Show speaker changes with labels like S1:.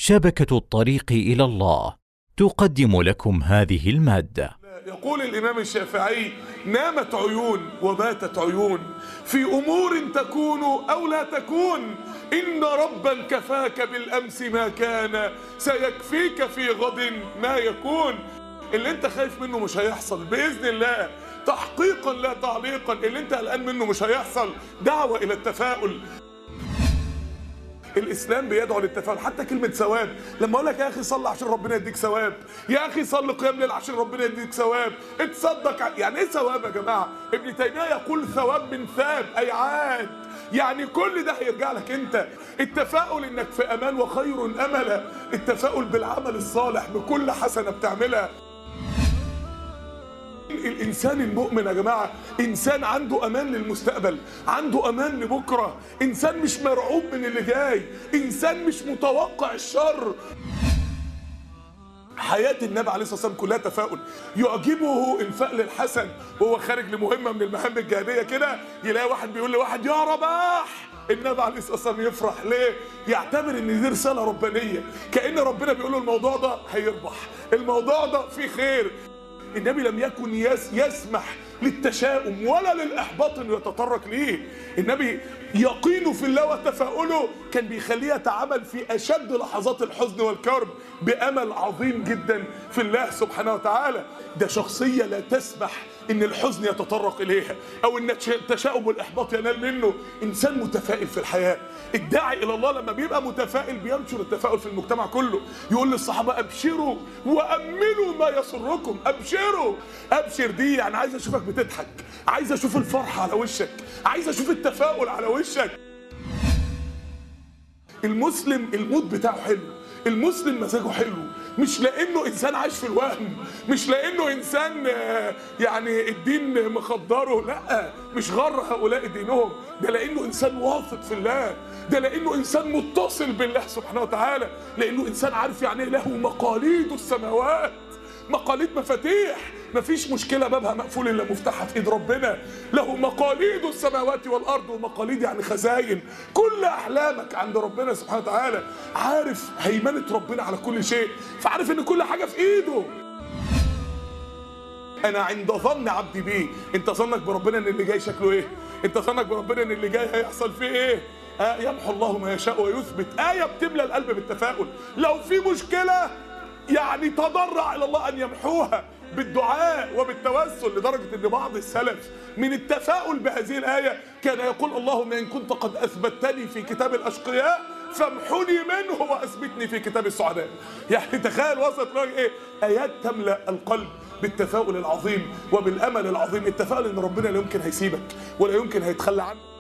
S1: شبكة الطريق إلى الله تقدم لكم هذه المادة.
S2: يقول الإمام الشافعي: نامت عيون وباتت عيون في أمور تكون أو لا تكون، إن ربا كفاك بالأمس ما كان سيكفيك في غد ما يكون. اللي انت خايف منه مش هيحصل بإذن الله، تحقيقا لا تعليقا. اللي انت قلقان منه مش هيحصل. دعوة إلى التفاؤل. الإسلام بيدعو للتفاؤل. حتى كلمة ثواب، لما أقول لك يا أخي صلي عشان ربنا يديك ثواب، يا أخي صلي قيام ليل عشان ربنا يديك ثواب، اتصدق، يعني إيه ثواب يا جماعة؟ ابن تيمية يقول ثواب من ثاب، أي عاد، يعني كل ده هيرجع لك أنت. التفاؤل إنك في أمان وخير أملا، التفاؤل بالعمل الصالح بكل حسنة بتعملها. الإنسان المؤمن يا جماعة إنسان عنده أمان للمستقبل، عنده أمان لبكرة، إنسان مش مرعوب من اللي جاي، إنسان مش متوقع الشر. حياة النبي عليه الصلاة والسلام كلها تفاؤل. يعجبه الفأل الحسن وهو خارج لمهمة من المهام الجهادية كده، يلاقي واحد بيقول لواحد يا رباح، النبي عليه الصلاة والسلام يفرح. ليه؟ يعتبر ان دي رسالة ربانية، كأن ربنا بيقول له الموضوع ده هيربح، الموضوع ده فيه خير. النبي لم يكن يسمح للتشاؤم ولا للإحباط انه يتطرق ليه. النبي يقينه في الله وتفاؤله كان بيخليه يتعامل في أشد لحظات الحزن والكرب بأمل عظيم جدا في الله سبحانه وتعالى. ده شخصية لا تسمح ان الحزن يتطرق اليها او ان التشاؤم والإحباط ينال منه. إنسان متفائل في الحياة. الداعي إلى الله لما بيبقى متفائل بينشر التفاؤل في المجتمع كله. يقول للصحابة: أبشروا وأملوا ما يسركم. أبشروا، أبشر دي يعني عايز أشوفك بتضحك، عايز أشوف الفرحة على وشك، عايز أشوف التفاؤل على وشك. المسلم المود بتاعه حلو، المسلم مزاجه حلو، مش لانه انسان عايش في الوهم، مش لانه انسان يعني الدين مخدره، لا، مش غر هؤلاء دينهم، ده لانه انسان واثق في الله، ده لانه انسان متصل بالله سبحانه وتعالى، لانه انسان عارف يعني له مقاليد السماوات، مقاليد مفاتيح، مفيش مشكلة بابها مقفول إلا مفتاحها في إيد ربنا. له مقاليد السماوات والأرض، ومقاليد يعني خزاين، كل أحلامك عند ربنا سبحانه وتعالى. عارف هيمنة ربنا على كل شيء، فعارف إن كل حاجة في إيده. أنا عند ظن عبدي بيه. أنت ظنك بربنا إن اللي جاي شكله إيه؟ أنت ظنك بربنا إن اللي جاي هيحصل فيه إيه؟ يمحو الله ما يشاء ويثبت. آية بتملى القلب بالتفاؤل. لو في مشكلة يعني تضرع إلى الله أن يمحوها بالدعاء وبالتوسل، لدرجة أن بعض السلف من التفاؤل بهذه الآية كان يقول: اللهم إن كنت قد أثبتني في كتاب الأشقياء فامحني منه وأثبتني في كتاب السعداء. يعني تخيل وصلت لغاية إيه؟ آيات تملأ القلب بالتفاؤل العظيم وبالأمل العظيم. التفاؤل إن ربنا لا يمكن هيسيبك ولا يمكن هيتخلى عنك.